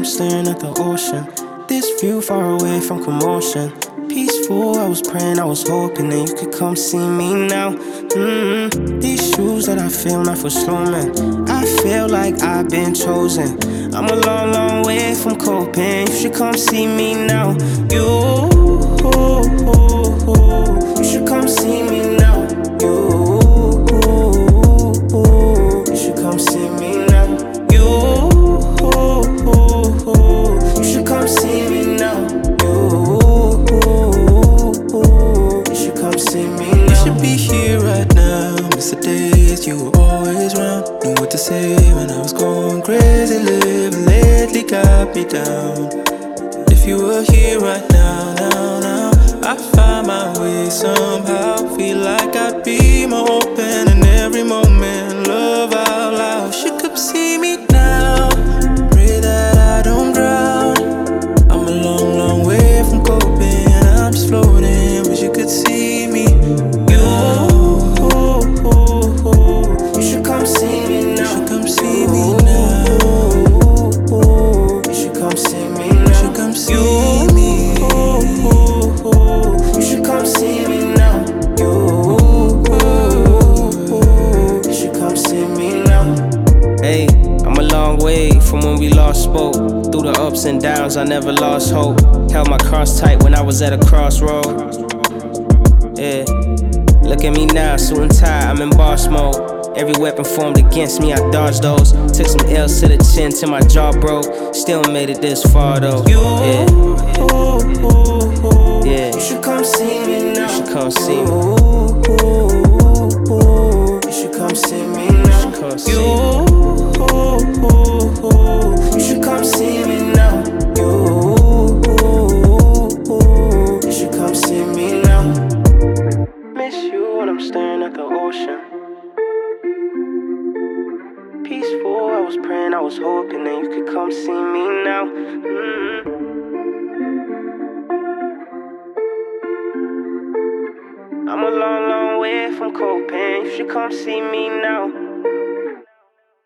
I'm staring at the ocean. This view far away from commotion. Peaceful, I was praying, I was hoping that you could come see me now. These shoes that I feel not for slow man. I feel like I've been chosen. I'm a long, long way from coping. You should come see me now. You should come see me now. You should come see me now. You should come see me now. You should come see me now. You should be here right now. Miss the days you were always round. Knew what to say when I was going crazy. Living lately got me down. If you were here right now, I'd find my way somehow. Feel like I'd be more open in every moment. Love out loud. She could see me now. Pray that I don't drown. I'm a long, long way from coping. I'm just floating. Wish you could see me. You should come see me now. You should come see me now. You should come see me now. You should come see me. You should come see me now. You should come see me now. Hey, I'm a long way from when we last spoke. Through the ups and downs, I never lost hope. Held my cross tight when I was at a crossroad. Yeah, look at me now, suit and tie, I'm in boss mode. Every weapon formed against me, I dodged those. Took some L's to the chin till my jaw broke. Still made it this far though. Yeah. You should come see me now. You should come see me. You should come see me now. You should come see me now. You should come see me now. Miss you when I'm staring at the ocean. Peaceful, I was praying, I was hoping that you could come see me now. I'm a long, long way from coping. You should come see me now.